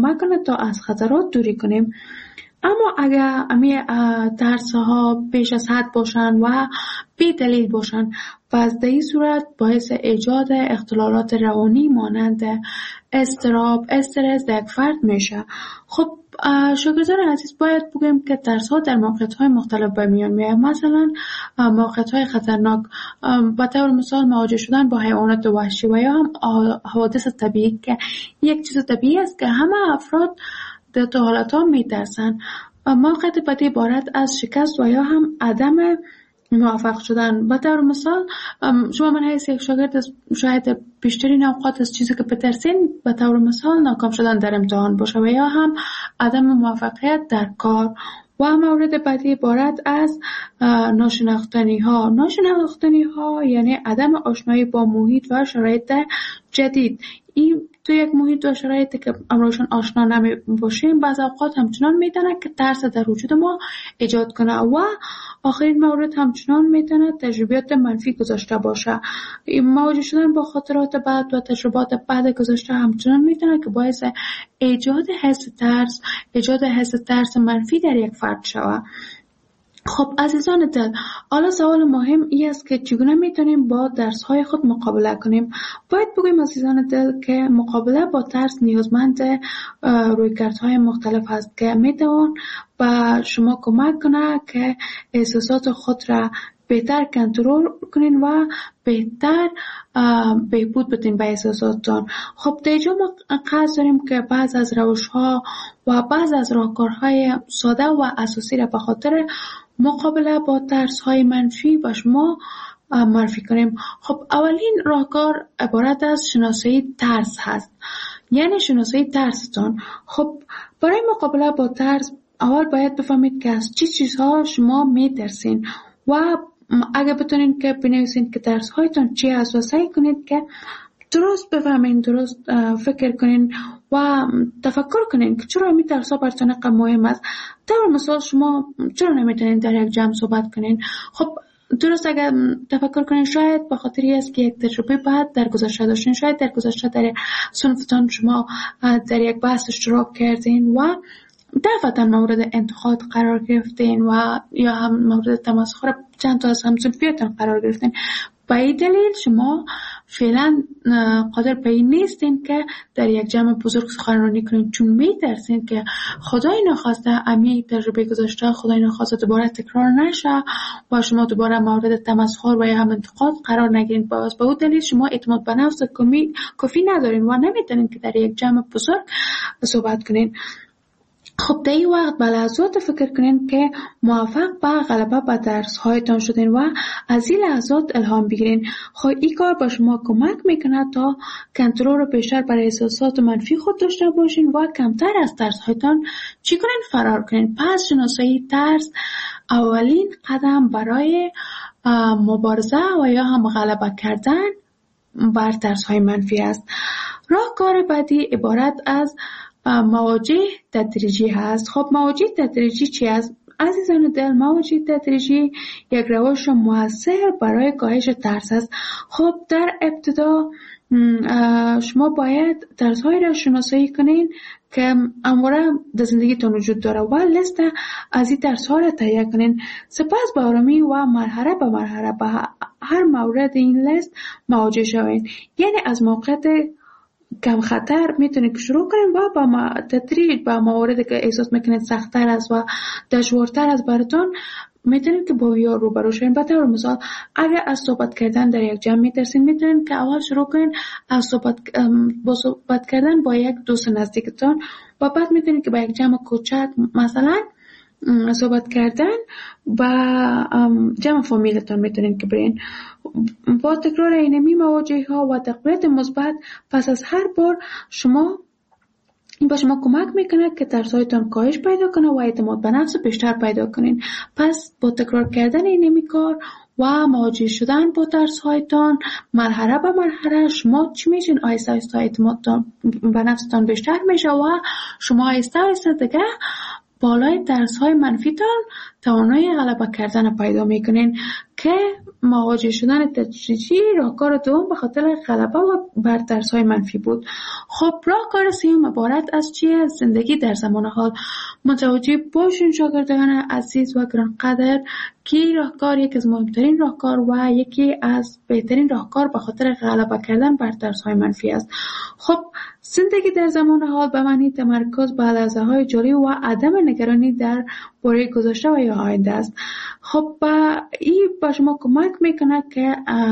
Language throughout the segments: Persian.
کمک کنه تا از خطرات دوری کنیم. اما اگر امی ترس ها بیش از حد باشن و بی دلیل باشن، پس در این صورت باعث ایجاد اختلالات روانی مانند اضطراب، استرس در یک فرد میشه. خب شاگردان عزیز، باید بگیم که ترس ها در موقعیت های مختلف به میان میاد. مثلا موقعیت های خطرناک، به طور مثال مواجه شدن با حیوانات وحشی و یا هم حوادث طبیعی که یک چیز طبیعی است که همه افراد در تو حالت ها میترسن. موقعیت بعدی عبارت از شکست و یا هم عدم موفق شدن. به طور مثال شما من حیث یک شاگرد شاید بیشترین اوقات از چیزی که بترسین به طور مثال ناکام شدن در امتحان باشه و یا هم عدم موفقیت در کار. و مورد بعدی عبارت از ناشناختنی ها یعنی عدم آشنایی با محیط و شرایط جدید. این تو یک محیط و شرایطی که امروزشون آشنا نمی باشیم بعض اوقات همچنان میتونه که ترس در وجود ما ایجاد کنه. و آخرین مورد همچنان میتونه تجربیات منفی گذاشته باشه. مواجه شدن با خاطرات بد و تجربات بد گذاشته همچنان میتونه که باعث ایجاد حس ترس منفی در یک فرد شود. خب عزیزان دل، حالا سوال مهم این است که چگونه میتونیم با درس‌های خود مقابله کنیم؟ باید بگویم عزیزان دل که مقابله با ترس نیازمند رویکردهای مختلف است که میتوان به شما کمک کنه که احساسات خود را بهتر کنترل کنین و بهتر بهبود بدین به احساساتتان. خب در اینجا ما قصد داریم که بعض از روش‌ها و بعض از راهکارهای ساده و اساسی را به خاطر مقابله با ترس‌های منفی با شما معرفی کنیم. خب اولین راهکار عبارت از شناسایی ترس هست، یعنی شناسایی ترستان. خب برای مقابله با ترس اول باید بفهمید که از چه چیزها شما میترسین و اگه بتونین که بنویسین که ترس هایتون چی هست و سعی کنید که درست بفهمین، درست فکر کنین و تفکر کنین که چرا می ترس ها براتون اینقدر مهم است. در مثال شما چرا نمیتونین در یک جمع صحبت کنین؟ خب درست اگر تفکر کنین شاید به خاطر این است که یک تجربه بعد در گذشته داشتین، شاید در گذشته در صنفتان شما در یک بحث اشتراک کردین و دفعتا مورد انتقاد قرار گرفتین و یا هم مورد تمسخر چند تا از همصنفیاتون قرار گرفتین. به این دلیل شما فعلا قادر به این نیستین که در یک جمع بزرگ سخنرانی کنین، چون میترسین که خدای نخواسته امی تجربه گذاشته خدای نخواسته دوباره تکرار نشه و شما دوباره مورد تمسخر و یا هم انتقاد قرار نگیرین. به اون دلیل شما اعتماد به نفس کافی ندارین و نمیتونین که در یک جمع بزرگ صحبت کنین. خب در این وقت به لحظات فکر کنین که موفق به غلبه به درس هایتان شدین و از این لحظات الهام بگیرین. خب این کار با شما کمک میکنه تا کنترل رو بیشتر بر احساسات منفی خود داشته باشین و کمتر از درس هایتان چی کنین؟ فرار کنین. پس شناسایی ترس اولین قدم برای مبارزه و یا هم غلبه کردن بر درس های منفی است. راهکار بعدی عبارت از مواجه تدریجی هست. خب مواجه تدریجی چی است؟ عزیزان دل، مواجه تدریجی یک روش مؤثر برای کاهش ترس است. خب در ابتدا شما باید ترس‌هایی را شناسایی کنین که همواره در زندگیتون وجود داره و لیست از این ترس‌ها را تهیه کنین. سپس با آرامی و مرحله به مرحله به هر مورد این لیست مواجه شوین. یعنی از موقعیت کم خطر میتونید که شروع کنید و با تدریج با مواردی که احساس میکنید سخت‌تر است و دشوارتر است براتون میتونید که با ویا روبرو شوین. به طور مثال اگر از صحبت کردن در یک جمع میترسین، میتونید که اول شروع کنید از صحبت کردن با یک دوست نزدیکتون و بعد میتونید که با یک جمع کوچک مثلا صحبت کردن با جمع فامیلتون میتونین که برین. با تکرار اینمی مواجهه ها و تقویت مثبت پس از هر بار این با شما کمک میکنه که ترسایتان کاهش پیدا کنه و اعتماد به نفس بیشتر پیدا کنین. پس با تکرار کردن اینمی کار و مواجه شدن با ترسایتان مرحله به مرحله شما چی میشین؟ آهسته آهسته اعتماد به نفستان بیشتر میشه و شما آهسته آهسته دیگه بالای ترس‌های منفیتان توانایی غلبه کردن پیدا میکنین. که مواجه شدن تدریجی راهکار دوم به خاطر غلبه و بر ترس‌های منفی بود. خب راهکار سوم عبارت از چیه؟ زندگی در زمان حال. متوجه باشین شاگردان عزیز و گرانقدر که راهکار یکی از مهمترین راهکار و یکی از بهترین راهکار به خاطر غلبه کردن بر ترس‌های منفی است. خب زندگی در زمان حال به معنی تمرکز بر لحظه‌های جاری و عدم نگرانی در باره گذشته و یا آینده است. خب این به شما کمک میکنه که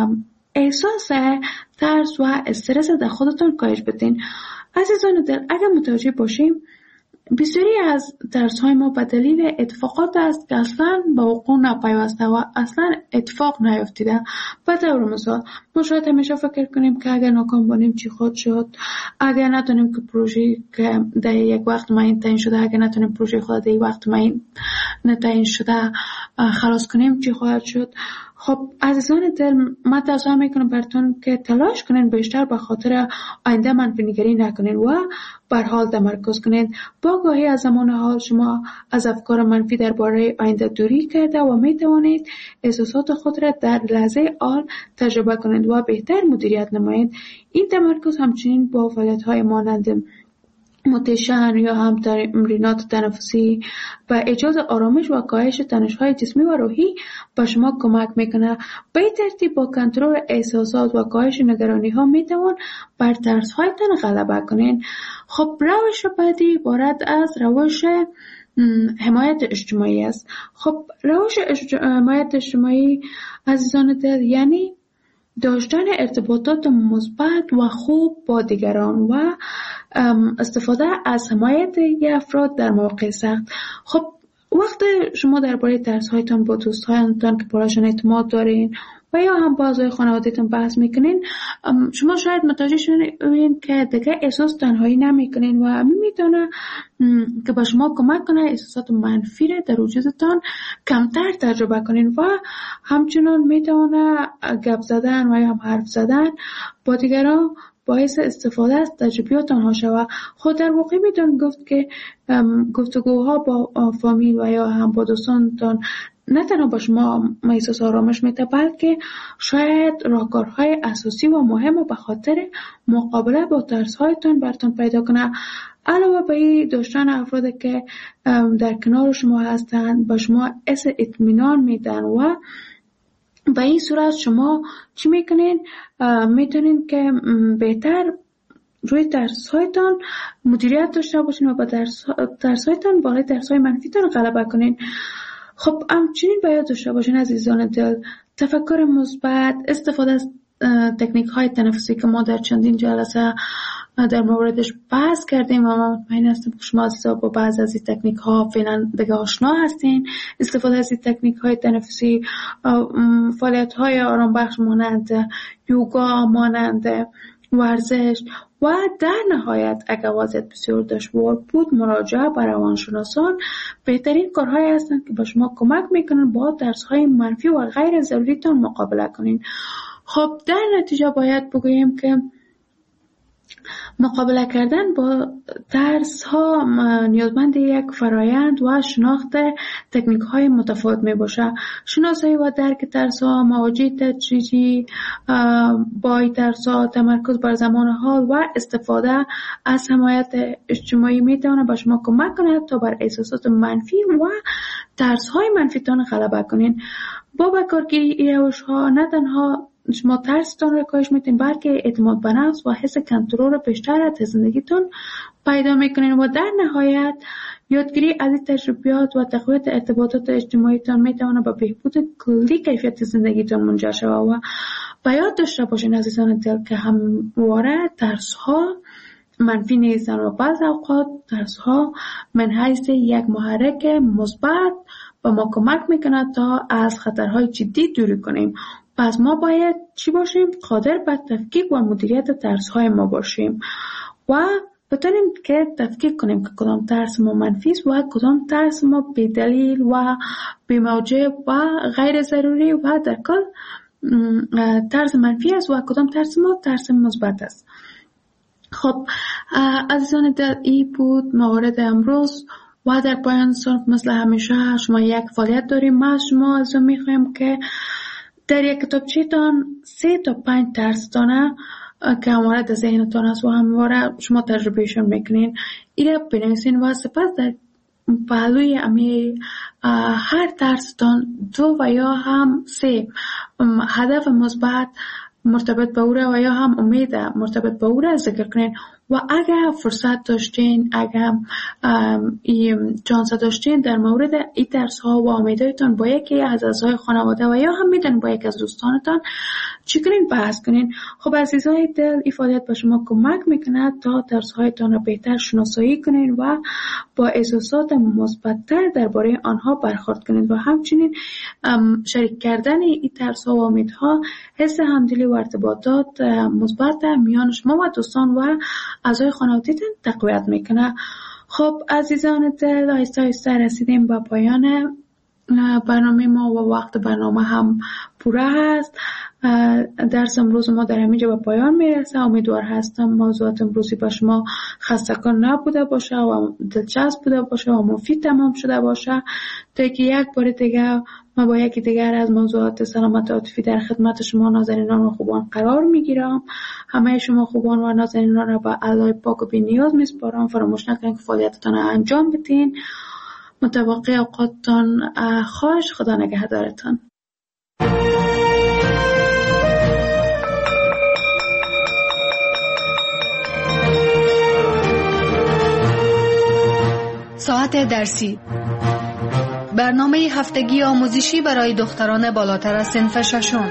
احساس ترس و استرس در خودتون کاهش بدین. عزیزان دل، اگر متوجه باشیم بسیاری از ترس‌های ما به دلیل اتفاقات است که اصلا به وقوع نپیوسته و اصلا اتفاق نیفتیده. به طور مثال ما شاید همیشه فکر کنیم که اگر ناکام باشیم چی خود شد، اگر نتونیم که پروژه که در یک وقت معین تعیین شده، اگر نتونیم پروژه خود در یک وقت معین تعیین شده خلاص کنیم چی خواهد شد. خب عزیزان دل، من توصیه میکنم براتون که تلاش کنین بیشتر به خاطر آینده منفی نگری نکنین و بر حال تمرکز کنین. با آگاهی از زمان حال شما از افکار منفی درباره آینده دوری کرده و میتوانید احساسات خود را در لحظه حال تجربه کنید و بهتر مدیریت نمایید. این تمرکز همچنین با فعالیت‌های مانند مدیتیشن یا هم تمرینات تنفسی و ایجاد آرامش و کاهش تنش‌های جسمی و روحی به شما کمک میکنه. به این ترتیب با کنترل احساسات و کاهش نگرانی‌ها میتوان بر ترس‌هایتان غلبه کنین. خب روش بعدی عبارت از روش حمایت اجتماعی است. خب روش حمایت اجتماعی عزیزان دل یعنی داشتن ارتباطات مثبت و خوب با دیگران و استفاده از حمایت افراد در مواقع سخت. خب وقت شما درباره ترس‌هایتان با دوستانتان که برایشان اعتماد دارین و یا هم با اعضای خانواده‌تان بحث میکنین، شما شاید متوجه شوین که دیگه احساس تنهایی نمیکنین و میتونه که با شما کمک کنه احساسات منفی را در وجودتان کمتر تجربه کنین و همچنان میتونه گپ زدن و یا هم حرف زدن با دیگران باعث استفاده از تجربیات آنها شود. خود در واقع میتون گفت که گفتگوها با فامیل و یا هم با دوستانتان نه تنها با شما احساس آرامش میده، بلکه شاید راهکارهای اساسی و مهم به خاطر مقابله با ترس‌هایتان براتون پیدا کنه. علاوه بر این داشتن افرادی که در کنار شما هستند با شما حس اطمینان میدن و به این صورت شما چی میکنین؟ میتونین که بهتر روی ترس‌هایتان مدیریت داشته باشین و با ترس‌هایتان بالای ترس‌های منفیتان غلبه کنین. خب همچنین باید داشته باشین عزیزان دل تفکر مثبت، استفاده از تکنیک‌های تنفسی که ما در چندین جلسه در موردش بحث کردیم و من مطمئن هستم که شما عزیزا با بعض از این تکنیک‌ها فعلا دیگه آشنا هستین. استفاده از این تکنیک‌های تنفسی، فعالیت‌های آرام بخش مانند یوگا، مانند ورزش و در نهایت اگر وضعیت بسیار دشوار بود مراجعه به روانشناسان بهترین کارهایی هستند که به شما کمک میکنن با ترس‌های منفی و غیر ضروریتان مقابله کنین. خب در نتیجه باید بگوییم که مقابله کردن با ترس ها نیازمند یک فرایند و شناخت تکنیک های متفاوت می باشه. شناسایی و درک ترس ها، مواجهه تدریجی با ترس ها، تمرکز بر زمان حال و استفاده از حمایت اجتماعی می تواند به شما کمک کند تا بر احساسات منفی و ترس های منفی تان غلبه کنین. با کارگیری این روش ها نه تنها شما ترستان را کاهش میدین بلکه اعتماد به نفس و حس کنترل بیشتر از زندگیتون پیدا میکنین و در نهایت یادگیری از این تجربیات و تقویت ارتباطات اجتماعیتان میتونه به بهبود کلی کیفیت زندگیتون منجر شود. و باید داشته باشین عزیزان دل که همواره ترس ها منفی نیستن و بعض اوقات ترس ها من حیث یک محرک مثبت به ما کمک میکنه تا از خطرهای جدی دوری کنیم. پس ما باید چی باشیم؟ قادر به تفکیک و مدیریت ترس‌های ما باشیم و بتونیم که تفکیک کنیم که کدام ترس ما منفی است و کدام ترس ما بی‌دلیل و بی‌موجب و غیر ضروری و در کل ترس منفی است و کدام ترس ما ترس مثبت است. خب عزیزان دل، این بود موارد امروز و در پایان صنف مثل همیشه شما یک فعالیت داریم. ما از شما میخوایم که در یک کتابچه‌تان 3 تا 5 ترس‌تانه که همواره در ذهنتان است و همواره شما تجربهشون میکنین ایره بنویسین و سپس در پهلوی امی هر ترستان 2 و یا هم 3 هدف مثبت مرتبط به او و یا هم امید مرتبط به او را ذکر کنین و اگر فرصت داشتین، اگر چانس داشتین در مورد این ترس ها و امیدهایتان با یکی از اعضای خانواده و یا هم میتونین با یکی از دوستانتان چی کنین بحث کنین. خب عزیزای دل، این فعالیت به شما کمک میکنه تا ترس هایتان را بهتر شناسایی کنین و با احساسات مثبت‌تر درباره آنها برخورد کنین و همچنین شریک کردن این ترس ها و امیدها حس همدلی و ارتباطات مثبت میان شما و دوستان و اعضای خانواده‌تان تقویت میکنه. خب عزیزان دل، آهسته آهسته رسیدیم به پایان برنامه ما و وقت برنامه هم پوره هست. درس امروز ما در همینجا به پایان میرسه. امیدوار هستم موضوعات امروزی با شما خسته‌کن نبوده باشه و دلچسب بوده باشه و مفید تمام شده باشه تا که یک بار دیگه ما با یکی دیگر از موضوعات سلامت عاطفی در خدمت شما نازنینان و خوبان قرار میگیرم. همه شما خوبان و نازنینان را به الله پاک و بی‌نیاز میسپارم. فراموش نکنید که فعالیتتان انجام بدین. متوقع اوقاتتان خواهش. خدا نگهدارتان. ساعت درسی، برنامه هفتگی آموزشی برای دختران بالاتر از صنف ششم.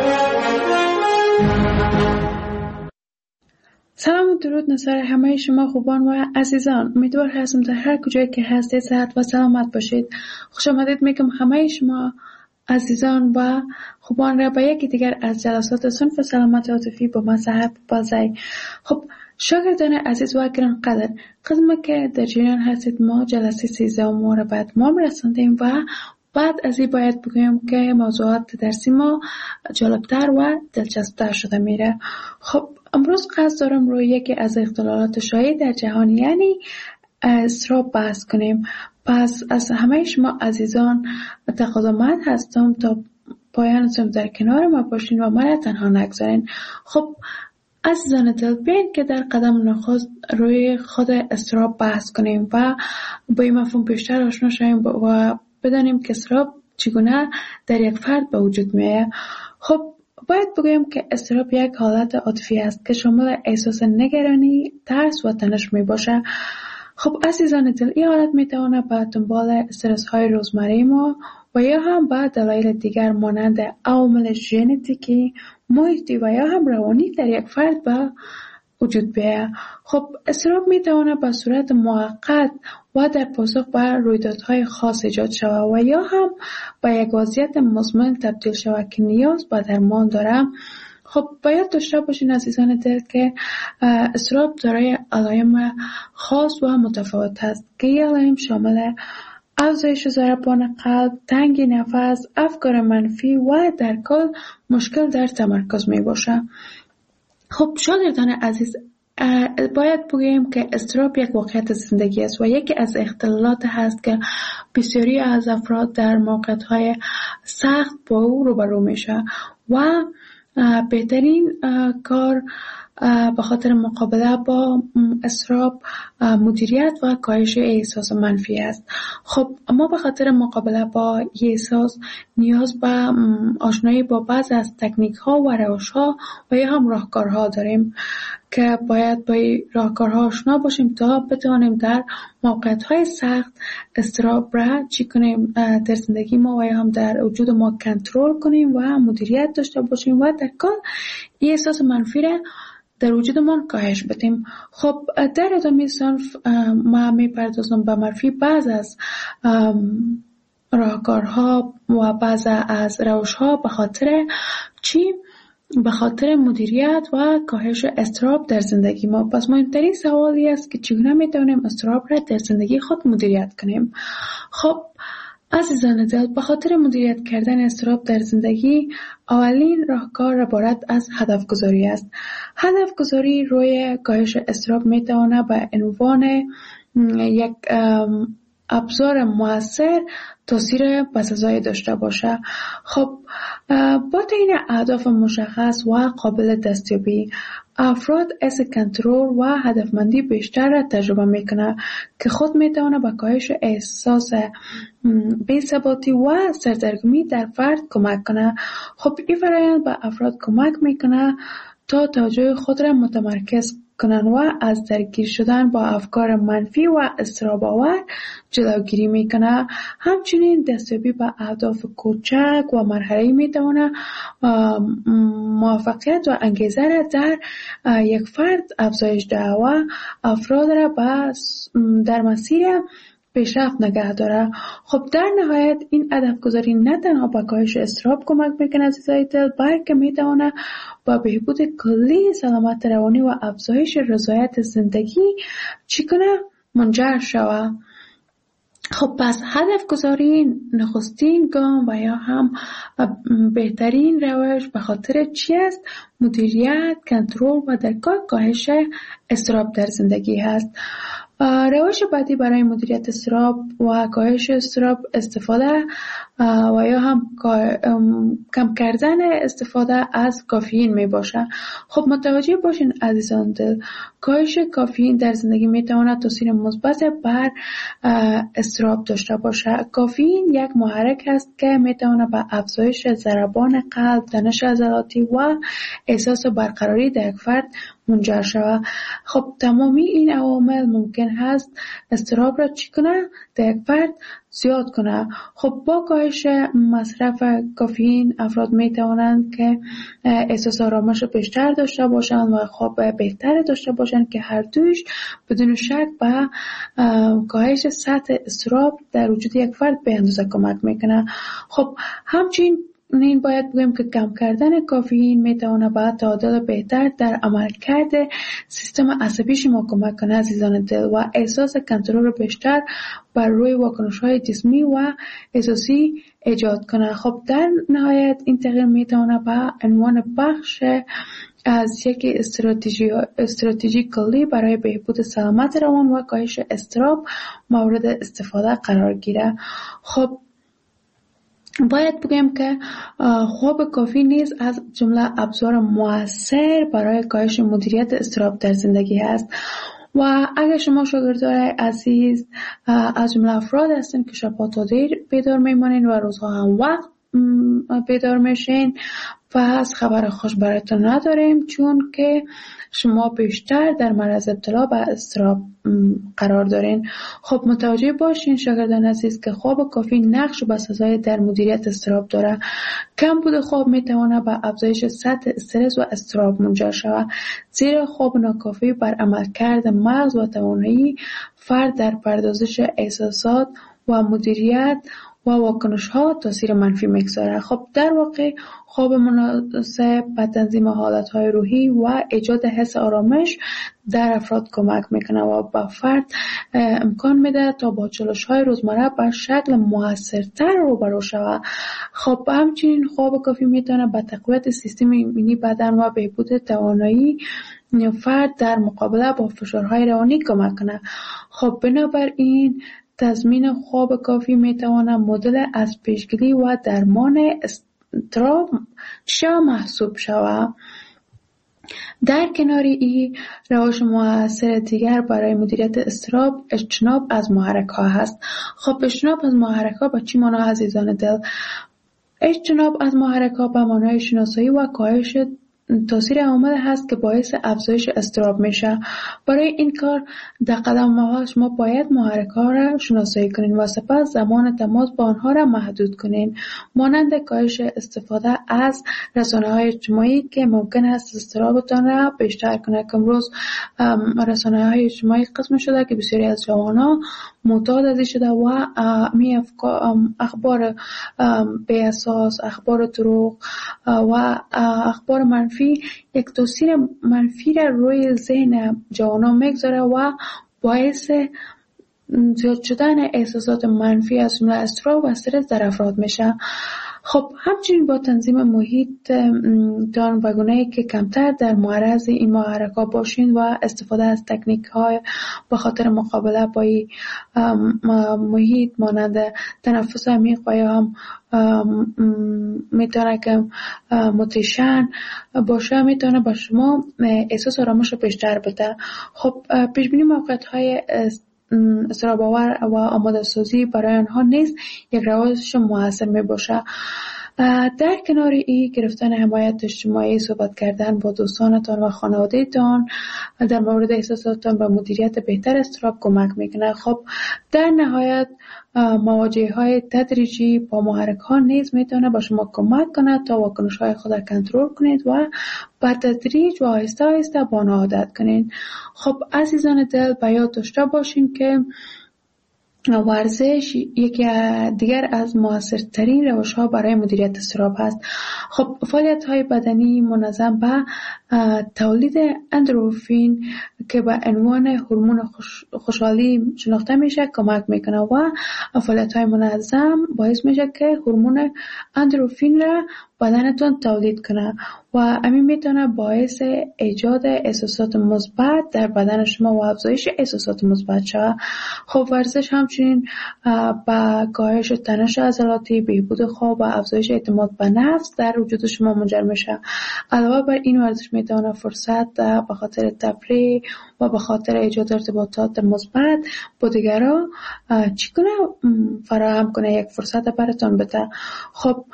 سلام و درود نصار همه شما خوبان و عزیزان. امیدوار هستم در هر کجایی که هستید صحت و سلامت باشید. خوش آمدید میگم همه شما عزیزان و خوبان را به یکی دیگر از جلسات صنف سلامت عاطفی با مذهب بازی. خب شاگردان عزیز و گرانقدر، قسم که در جریان هستید ما جلسه 13 ما را به اتمام رساندیم و بعد از این باید بگویم که موضوعات درسی ما جالبتر و دلچسبتر شده میره. خب امروز قصد دارم روی یکی از اختلالات شایع در جهان یعنی اضطراب بحث کنیم. پس از همه شما عزیزان تقاضامند هستم تا پایان در کنار ما باشین و ما را تنها نگذارین. خب عزیزان دل، بیاین که در قدم نخست روی خود اضطراب بحث کنیم و با این مفهوم بیشتر آشنا شویم و بدانیم که اضطراب چگونه در یک فرد به وجود میاد. خب باید بگویم که اضطراب یک حالت عاطفی است که شامل احساس نگرانی، ترس و تنش می باشه. خب عزیزان دل، این حالت می تواند به دنبال استرس های روزمره ما و یا هم به دلایل دیگر مانند عوامل ژنتیکی، محیطی و یا هم روانی در یک فرد به وجود بیاید. خب اضطراب می تواند به صورت موقت و در پاسخ به رویدادهای خاص ایجاد شود و یا هم به یک وضعیت مزمن تبدیل شود که نیاز به درمان دارد. خب باید داشته باشین عزیزان دل که اضطراب دارای علائم خاص و متفاوت است که این علائم شامل افزایش ضربان قلب، تنگی نفس، افکار منفی و در کل مشکل در تمرکز می باشه. خب شاگردان عزیز، باید بگوییم که اضطراب یک واقعیت زندگی است و یکی از اختلالات هست که بسیاری از افراد در موقعیت‌های سخت با او روبرو میشه و بهترین کار به خاطر مقابله با اضطراب مدیریت و کاهش احساس منفی است. خب ما به خاطر مقابله با احساس نیاز به آشنایی با بعض از تکنیک ها و روش ها و یا هم راهکارها داریم که باید با راهکارها آشنا باشیم تا بتوانیم در موقعیت های سخت اضطراب را چی کنیم در زندگی ما و یا هم در وجود ما کنترل کنیم و مدیریت داشته باشیم و در کل احساس منفی را در وجودمان کاهش بدیم. خب در ادامه صنف ما میپردازم به معرفی بعض از راهکارها و بعض از روش‌ها به خاطر چی؟ به خاطر مدیریت و کاهش اضطراب در زندگی ما. پس مهمترین سوالی است که چگونه میتونیم اضطراب را در زندگی خود مدیریت کنیم. خب عزیزان دل، به خاطر مدیریت کردن اضطراب در زندگی اولین راهکار عبارت از هدف گذاری است. هدف گذاری روی کاهش اضطراب میتواند به عنوان یک ابزار مؤثر تاثیر بسزایی داشته باشه. خب با این اهداف مشخص و قابل دستیابی، افراد حس کنترل و هدفمندی بیشتر را تجربه میکنه که خود میتونه به کاهش احساس بی‌ثباتی و سردرگمی در فرد کمک کنه. خب این فرآیند به افراد کمک میکنه تا توجه خود را متمرکز کنن و از درگیر شدن با افکار منفی و اضطراب‌آور جلوگیری میکنه. همچنین دستیابی به اهداف کوچک و مرحله‌ای میتونه موفقیت و انگیزه را در یک فرد افزایش دهد و افراد را در مسیر پیشرفت نگه داره. خب در نهایت این هدف گذاری نه تنها به کاهش اضطراب کمک میکنه عزیزای دل، بلکه میتونه با بهبود کلی سلامت روانی و افزایش رضایت زندگی منجر شود. خب پس هدف گذاری نخستین گام و یا هم بهترین روش به خاطر چی است؟ مدیریت، کنترل و در کاهش اضطراب در زندگی هست. روش بعدی برای مدیریت اضطراب و کاهش اضطراب استفاده و یا هم کم کردن استفاده از کافئین می باشه. خب متوجه باشین عزیزان دل، کاهش کافئین در زندگی می تواند تاثیر مثبت بر اضطراب داشته باشه. کافئین یک محرک است که می تواند به افزایش ضربان قلب، تنش عضلاتی و احساس برقراری در یک فرد منجر شود. خب تمامی این عوامل ممکن هست اضطراب را چی کنه؟ در یک فرد زیاد کنه. خب با کاهش مصرف کافئین افراد می توانند که احساس آرامش بیشتر داشته باشند و خواب بهتر داشته باشند که هر دویش بدون شک به کاهش سطح اضطراب در وجود یک فرد به اندازه کمک میکنه. خب همچنین باید بگم که کم کردن کافئین میتونه به تعادل بهتر در عملکرد سیستم عصبی شما کمک کنه عزیزان دل و احساس کنترل بیشتر بر روی واکنش‌های جسمی و احساسی ایجاد کنه. خب در نهایت این تغییر میتونه به عنوان بخش از یک استراتژی کلی برای بهبود سلامت روان و کاهش اضطراب مورد استفاده قرار گیره. خب باید بگم که خواب کافی نیز از جمله ابزار مؤثر برای کاهش مدیریت اضطراب در زندگی است و اگر شما شاگردای عزیز از جمله افراد هستین که شب‌ها تا دیر بیدار میمانین و روزها هم وقت بیدار میشین، پس خبر خوش براتون نداریم، چون که شما بیشتر در معرض ابتلا به اضطراب قرار دارین. خب متوجه باشین شاگردان عزیز که خواب کافی نقش بسزای در مدیریت اضطراب داره. کم بود خواب میتونه به افزایش سطح استرس و اضطراب منجر شود، زیرا خواب ناکافی بر عملکرد مغز و توانایی فرد در پردازش احساسات و مدیریت و واکنش ها تاثیر منفی میگذاره. خب در واقع خواب مناسب به تنظیم حالت های روحی و ایجاد حس آرامش در افراد کمک میکنه و به فرد امکان میده تا با چالش های روزمره به شکل موثرتر روبرو شود. خب همچنین خواب کافی میتونه به تقویت سیستم ایمنی بدن و بهبود توانایی فرد در مقابله با فشارهای روانی کمک کنه. خب بنابراین تضمین خواب کافی میتواند مدل از پیشگیری و درمان اضطراب محسوب شود. در کنار این روش مؤثر دیگر برای مدیریت اضطراب اجتناب از محرک ها هست. خب اجتناب از محرک ها به چی معنی عزیزان دل؟ اجتناب از محرک ها به معنای شناسایی و کاهش تاثیر عوامل هست که باعث افزایش اضطراب میشه. برای این کار در قدم اول شما باید محرک ها را شناسایی کنین و سپس زمان تماس با آنها را محدود کنین، مانند کاهش استفاده از رسانه‌های اجتماعی که ممکن است اضطرابتان را بیشتر کنه. که امروز رسانه‌های اجتماعی قسم شده که بسیاری از جوانان معتاد ازش شده و اخبار بی اساس، اخبار دروغ و اخبار منفی یک تاثیر منفی را روی ذهن جوانان میگذاره و باعث زیاد شدن احساسات منفی از جمله اضطراب و استرس در افراد میشه. خب همچنین با تنظیم محیط تان و گونه‌ای که کمتر در معرض این محرک‌ها باشین و استفاده از تکنیک‌های به خاطر مقابله با محیط مانند تنفس عمیق و یا هم میتونه که موتیشن باشه، میتونه با شما احساس آرامش بیشتر بده. خب پیش بینی موقعیت‌های اضطراب‌آور و آماده سازی برای آنها نیز یک روش موثر می باشه. در کنار این گرفتن حمایت اجتماعی، صحبت کردن با دوستانتان و خانواده‌تان در مورد احساساتتان و مدیریت بهتر اضطراب کمک میکنه. خب در نهایت مواجهه‌های تدریجی با محرک‌ها نیز میتونه با شما کمک کنه تا واکنش‌های خود را کنترل کنید و با تدریج و آهسته آهسته با آن عادت کنید. خب عزیزان دل، به یاد داشته باشین که ورزش یکی دیگر از موثرترین روش‌ها برای مدیریت اضطراب است. خب فعالیت‌های بدنی منظم به تولید اندروفین که به عنوان هورمون خوشحالی شناخته میشه کمک میکنه و فعالیت‌های منظم باعث میشه که هورمون اندروفین را بدنتون تولید کنه و همین میتونه باعث ایجاد احساسات مثبت در بدن شما و افزایش احساسات مثبت شود. خب ورزش همچنین با کاهش تنش عضلاتی، بهبود خواب و افزایش اعتماد به نفس در وجود شما منجر میشه. علاوه بر این ورزش میتونه فرصت به خاطر تفریح و به خاطر ایجاد ارتباطات مثبت با دیگران چیکنه فراهم کنه، یک فرصت براتون بده. خب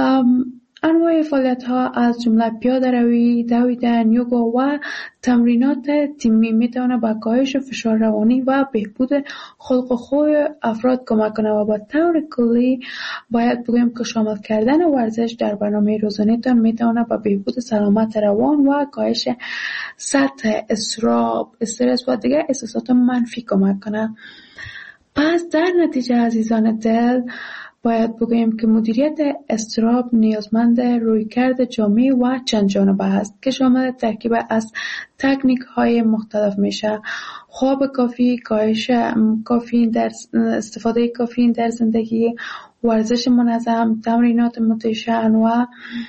انواع فعالیت‌ها از جمله پیاده‌روی، دویدن، یوگا و تمرینات تیمی میتونه با کاهش فشار روانی و بهبود خلق و خوی افراد کمک کنه و با طور کلی باید بگویم که شامل کردن ورزش در برنامه روزانه‌تان میتونه با بهبود سلامت روان و کاهش سطح اضطراب، استرس و دیگر احساسات منفی کمک کنه. پس در نتیجه عزیزان دل باید بگویم که مدیریت اضطراب نیازمند رویکرد جامع و چند جانبه است که شامل ترکیب از تکنیک‌های مختلف میشه: خواب کافی، کاهش استفاده کافی در زندگی، ورزش منظم، تمرینات موتیشن و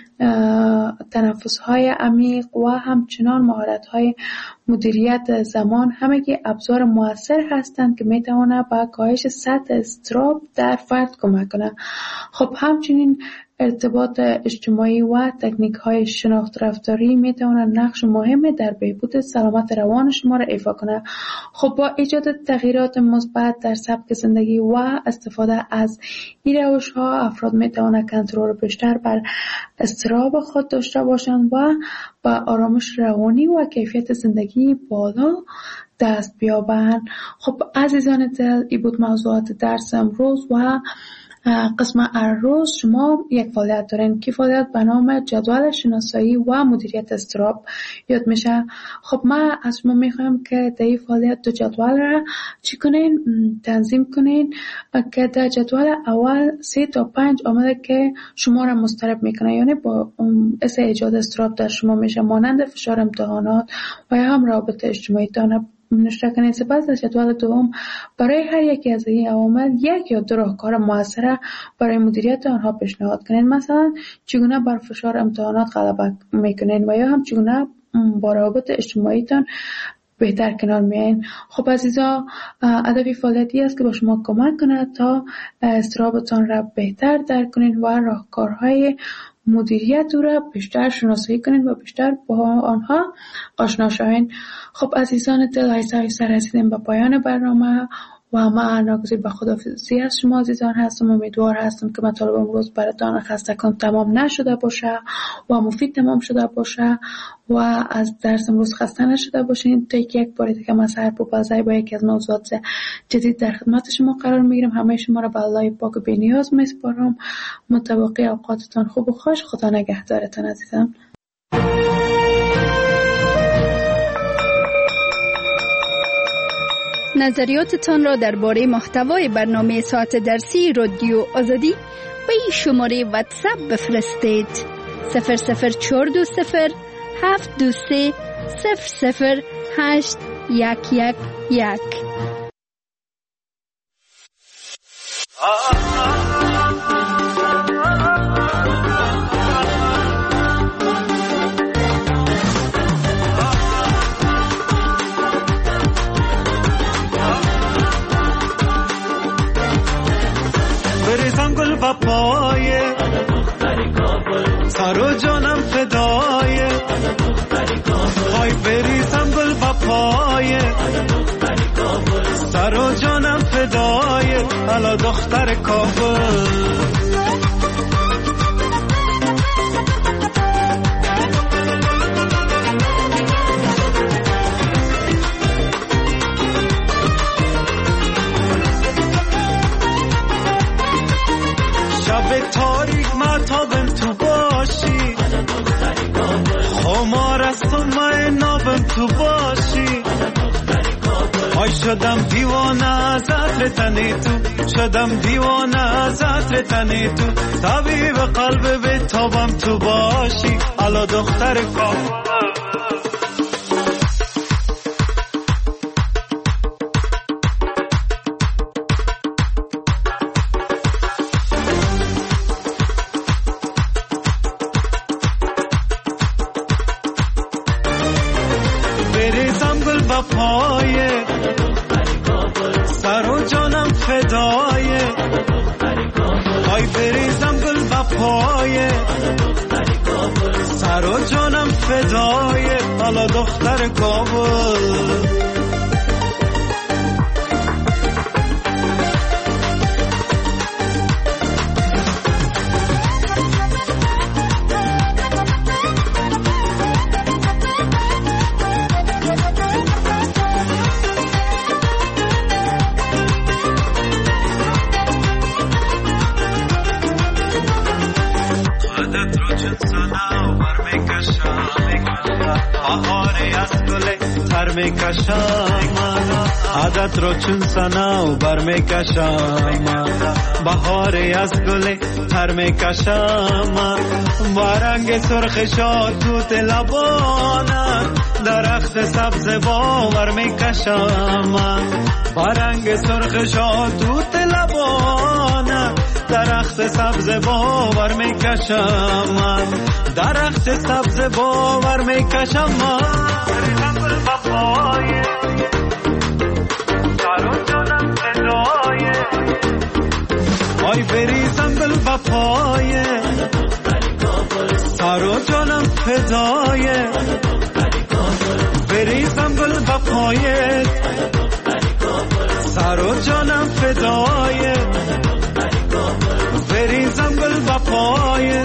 تنفس‌های عمیق و همچنان مهارت‌های مدیریت زمان همگی ابزار مؤثر هستند که میتوانند به کاهش سطح اضطراب در فرد کمک کنند. خب همچنین ارتباط اجتماعی و تکنیک‌های شناخت رفتاری میتوانند نقش مهمی در بهبود سلامت روان شما را ایفا کنند. خب با ایجاد تغییرات مثبت در سبک زندگی و استفاده از این روش‌ها افراد میتوانند کنترل بیشتر بر اضطراب خود داشته باشند و با آرامش روانی و کیفیت زندگی بالا دست بیابند. خب عزیزان دل، این بود موضوعات درس امروز و قسم روز شما یک فعالیت دارین که فعالیت به نام جدول شناسایی و مدیریت اضطراب یاد میشه. خب ما از شما میخوایم که در این فعالیت دو جدول را چی کنین؟ تنظیم کنین که در جدول اول 3 تا 5 عامل که شما را مضطرب میکنه، یعنی با ایجاد اضطراب در شما میشه، مانند فشار امتحانات و یا هم رابطه اجتماعی تان نشته کنید. سپس در جدول دوم برای هر یکی از این عوامل 1 یا 2 راهکار موثر برای مدیریت آنها پیشنهاد کنید. مثلا چگونه بر فشار امتحانات غلبه میکنین و یا هم چگونه با روابط اجتماعی تان بهتر کنار میایین. خب عزیزا، هدف فعالیتی است که با شما کمک کنه تا اضطرابتان را بهتر درک کنین و راهکارهای مدیریت او را بیشتر شناسایی کنین و بیشتر با آنها آشنا شوین. خب عزیزان دل، آهسته رسیدیم به پایان برنامه و من ناگزیر به خداحافظی از شما عزیزان هستم. امیدوار هستم که مطالب امروز براتان خستگان تمام نشده باشه و مفید تمام شده باشه و از درس امروز خسته نشده باشین. تا یک بار دیگه من سحر پوپلزی با یکی از موضوعات جدید در خدمت شما قرار میگیرم. همه شما را به الله پاک بی نیاز میسپارم. متوقع اوقاتتان خوب و خوش. خدا نگهدارتان عزیزان. نظریاتتان را درباره محتوای برنامه ساعت درسی رادیو آزادی به این شماره واتساپ بفرستید: 00420 723 00811. گل و پایه سر و جانم فدایه خواهی بریزم گل و پایه سر و جانم فدایه الا دختر کابل تاریک مطابم تو باشی خمار است و من نابم تو باشی های شدم دیوانه از عطر تنی تو شدم دیوانه از عطر تنی تو طبیب قلب به تابم تو باشی الا دختر کابل پایه سر و جانم فدایه های بریزم گل و پایه سر و جانم فدایه حالا دختر کابل عادت رو چون سنا و بر میکشم بهاری از گل تر میکشم با رنگ سرخ شادوت لبانت درخت سبز باور میکشم با رنگ سرخ شادوت لبانت درخت سبز باور میکشم درخت سبز باور میکشم آی بریزم گل و پایه سر و جانم فدایه بریزم گل و پایه سر و جانم فدایه بریزم گل و پایه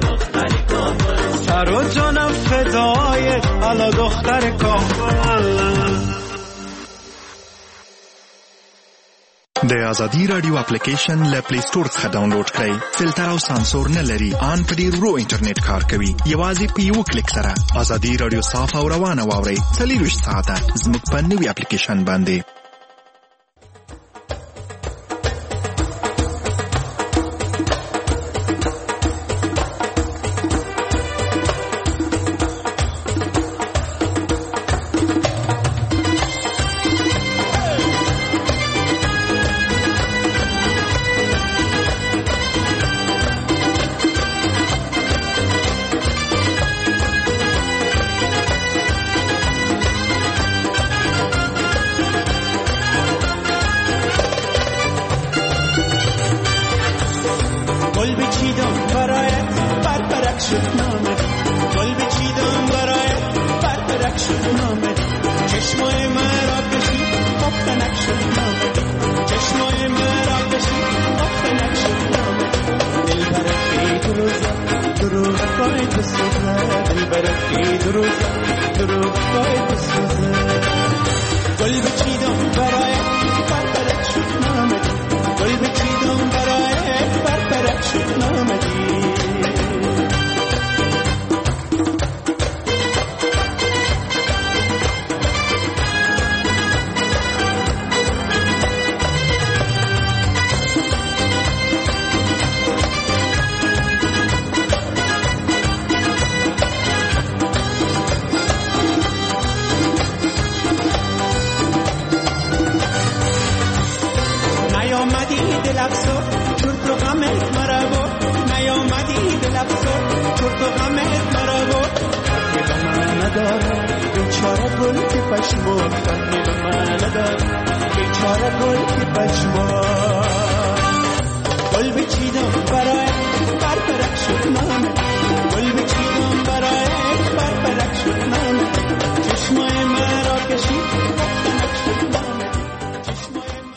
سر و جانم فدایه الا دختر کابل د ازادي رادیو اپلیکیشن له پلی سٹور څخه ډاونلوډ کړئ. فلټر او سانسور نه لري، ان په ډیر ورو انټرنیټ کار کوي. یوازې په یو کلیک سره ازادي رادیو صاف او روانه واورئ. 24 ساعته زموږ په نوي اپلیکیشن باندې. بیچاره گل